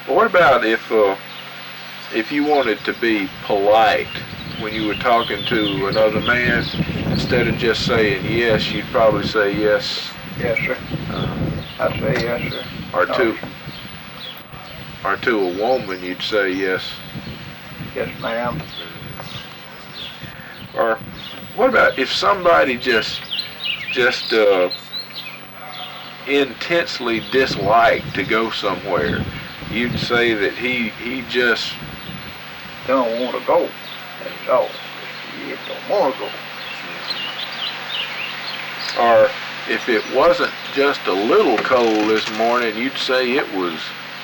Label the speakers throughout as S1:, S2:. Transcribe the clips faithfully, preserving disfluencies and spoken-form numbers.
S1: Well, what about if uh, if you wanted to be polite when you were talking to another man, instead of just saying yes, you'd probably say yes.
S2: Yes, sir.
S1: Uh,
S2: I say yes, sir.
S1: or
S2: No,
S1: to
S2: sir.
S1: or to a woman, you'd say yes.
S2: Yes, ma'am.
S1: Or what about if somebody just just uh, intensely disliked to go somewhere? You'd say that he he just
S2: Don't want to go. That's all. You don't want to go.
S1: or if it wasn't just a little cold this morning, you'd say it was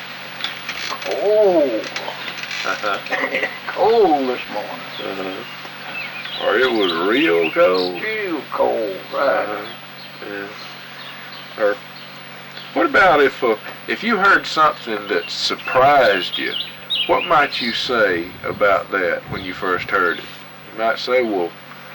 S2: Cold.
S1: uh-huh,
S2: Cold this morning.
S1: uh-huh, or it was real cold.
S2: Real cold, right?
S1: Uh-huh, yeah. Or what about if uh, if you heard something that surprised you? What might you say about that when you first heard it? You might say, well,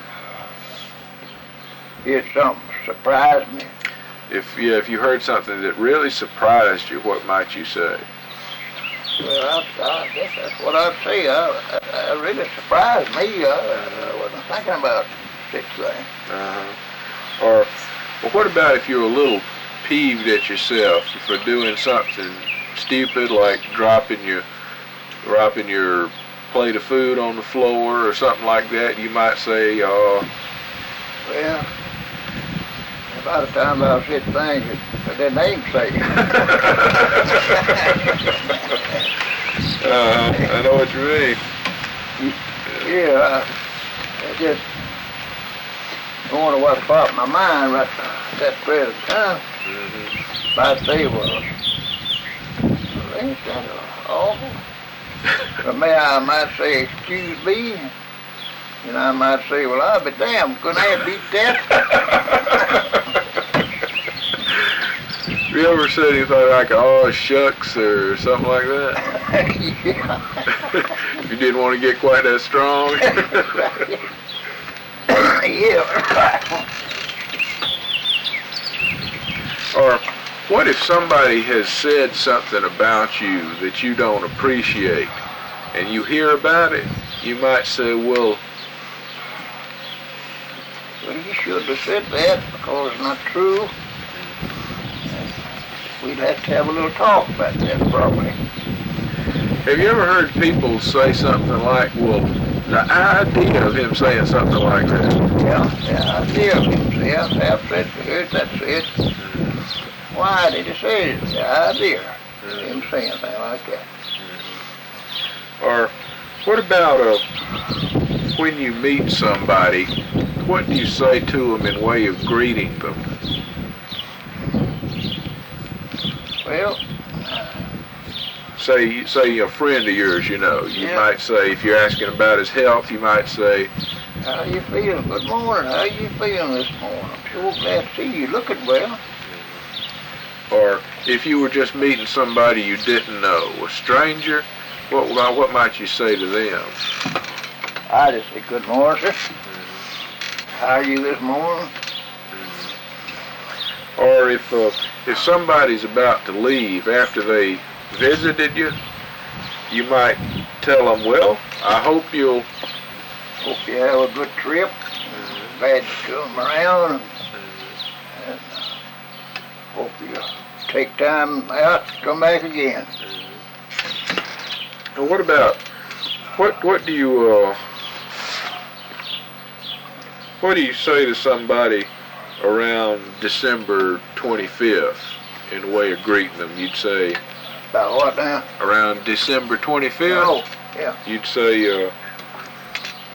S2: It's something surprised me.
S1: if yeah, if you heard something that really surprised you, what might you say?
S2: Well, I, I guess that's what I'd say. I, I, I really surprised me. I, I wasn't thinking about such thing.
S1: Uh-huh. Or well, what about if you're a little peeved at yourself for doing something stupid like dropping your dropping your plate of food on the floor or something like that? You might say, "Oh,
S2: Well, about the time I said things that I didn't even say.
S1: uh, I know what you mean."
S2: Yeah, I, I just going to what's popped in my mind right at that present time.
S1: Mm-hmm.
S2: I'd say was, well, ain't that awful? But may I might say, excuse me, and I might say, well, I'll be damned, couldn't I beat that?
S1: You ever said anything like, "Oh shucks" or something like that?
S2: Yeah.
S1: You didn't want to get quite that strong.
S2: Yeah.
S1: Or what if somebody has said something about you that you don't appreciate, and you hear about it? You might say, "Well,
S2: Well, you shouldn't have said that because it's not true. We'd have to have a little talk about that probably."
S1: have you ever heard people say something like, well, the idea of him saying something like that?"
S2: Yeah, yeah, I did. Yeah, I've said, heard that said. Why did he say it? The idea. He didn't say anything like that.
S1: Or what about uh, when you meet somebody, what do you say to them in way of greeting them?
S2: Well,
S1: Say, say a friend of yours, you know, you
S2: Yeah.
S1: might say, if you're asking about his health, you might say,
S2: how you feeling? Good morning. How you feeling this morning? I'm sure glad to see you. Looking well.
S1: or if you were just meeting somebody you didn't know, a stranger, what what might you say to them?
S2: I just say, good morning, sir. How are you this morning?
S1: Or if uh, if somebody's about to leave after they visited you, you might tell them, "Well, I hope you'll
S2: Hope you have a good trip. Glad you come around. And uh, hope you take time out to come back again."
S1: And what about what what do you uh, what do you say to somebody around December twenty-fifth in a way of greeting them? You'd say
S2: About what now?
S1: around December twenty-fifth.
S2: Oh, yeah.
S1: You'd say, uh,